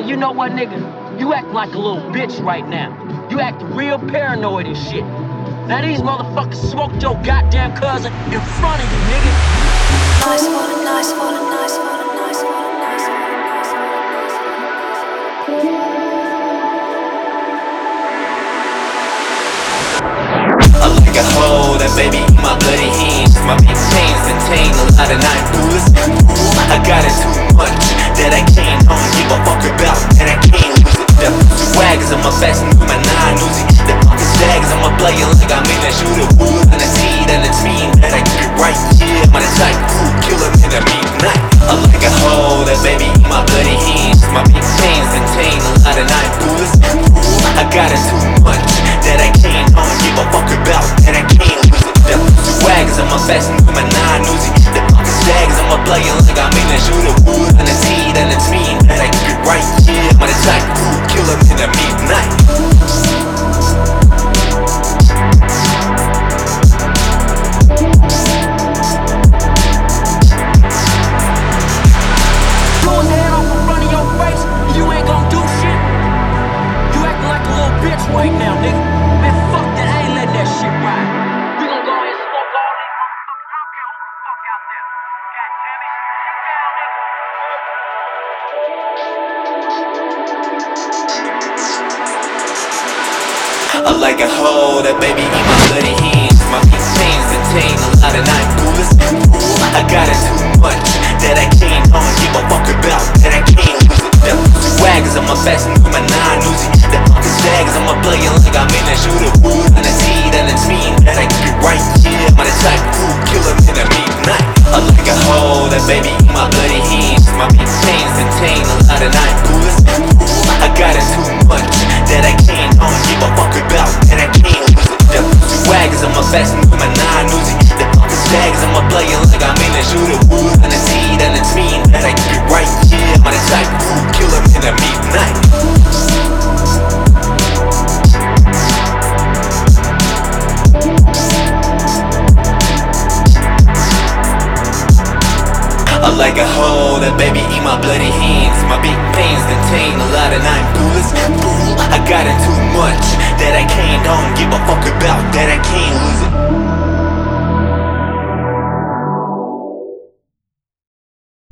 you know what, nigga? You act like a little bitch right now. You act real paranoid and shit. Now these motherfuckers smoked your goddamn cousin in front of you, nigga. Nice one, nice one, nice one, nice one, nice one, nice I like a hoe that baby in my bloody hands. My big chains contain a lot of nine bullets. I got it too much that I can't give a fuck about, and I can't lose it. The swaggers on my vest and my nine Uzi. The fucking stags on my player like I'm in a shooter wood. And I see that it's mean that I get it right. Yeah, I'm the type who kill him in a midnight. I like a hoe that baby in my bloody hands. My big chains contain a lot of nine bullets. I got it too much that I can't give a fuck about, and I can't lose it. The swaggers on my vest and my nine Uzi. The fucking stags on my player like I'm in a shooter wood. And I see that it's mean that I get it right. Yeah, I'm the type who kill him in a midnight. Right now, nigga. Man, fuck that. I ain't letting that shit ride. We gon' go ahead and smoke all these motherfuckers. I don't care who the fuck out there. God damn it. Shoot down, nigga. I like a hoe that baby in my bloody hands. My big chains contain a lot of nine bullets. I got it too much that I can't give a fuck about, and I can't lose it. The swaggers on my vest and my nine Uzi. The fucking stags on my player like I'm in a shooter wood. And I see that it's mean that I get it right. Yeah, I'm the type who kill him in a midnight. I like a hoe that baby in my bloody hands. My big chains contain a lot of nine bullets. I got it too much that I can't give a fuck about, and I can't lose it. The swaggers on my vest and my nine Uzi. The fucking stags on my player like I'm in a shooter wood. And I see that it's mean that I get it right. Yeah, I'm the type who kill him in a midnight. I like a hoe that baby in my bloody hands. My big veins contain a lot of nine bullets. I got it too much that I can't give a fuck about, that I can't